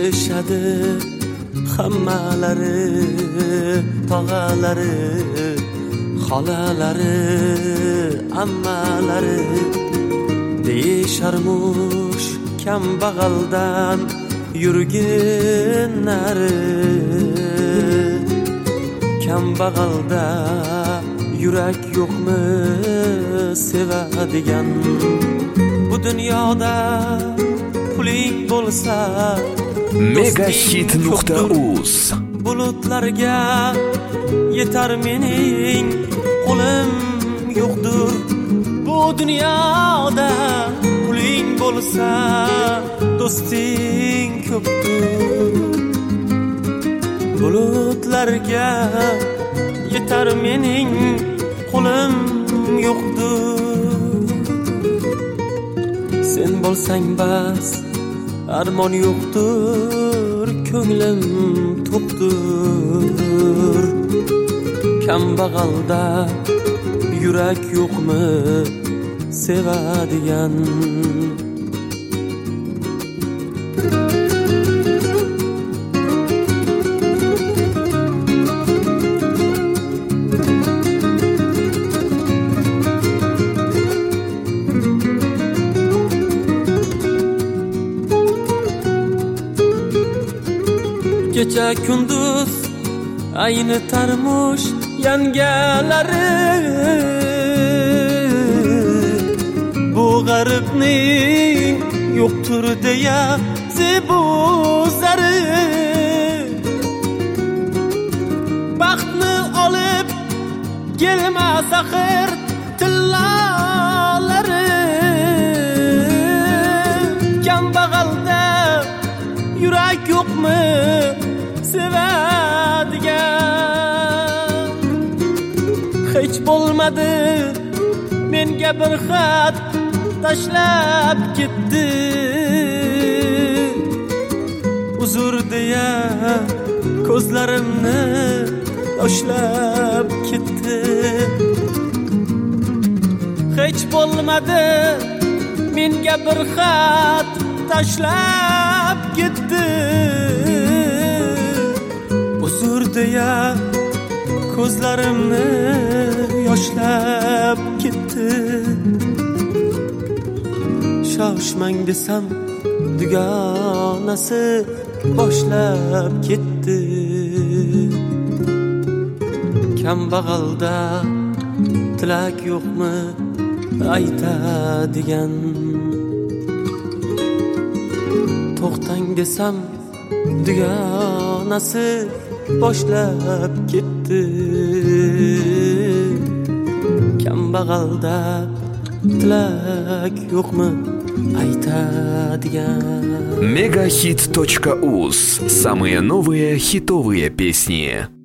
bilishadi hammalari, tog'alari, xolalari, ammalari. Deyisharmush kambag'aldan yurginlari, kambag'alda yurak yo'qmi sevadigan. Bu dunyoda puling bo'lsa megahit.uz bulutlarga yetar mening qo'lim yo'qdur. Bu dunyoda puling bo'lsa do'sting ko'pdir. Bulutlarga yetar mening qo'lim yo'qdir. Sen bo'lsang bas armon yo'qdir, ko'nglim to'qdir. Kambag'alda yurak yo'qmi sevadigan. Kecha kunduz ayni tarmush yangalari, bu g'aribning yo'qtur deya zebuzari. Baxtni olib kelmas axir tillalari. Kambag'alda yurak yo'qmi sevadigan. Hech bo'lmadi menga bir xat tashlab ketdi, uzr deya ko'zlarimni yoshlab ketdi. Hech bo'lmadi menga bir xat tashlab ketdi, uzr deya ko'zlarimni yoshlab ketdi. Shoshmang desam dugonasi boshlab ketdi. Kambag'alda tilak yo'qmi aytadigan. To'xtang desam dugonasi boshlab ketdi. Kambag'alda tilak yo'qmi aytadigan. megahit.uz. Самые новые хитовые песни.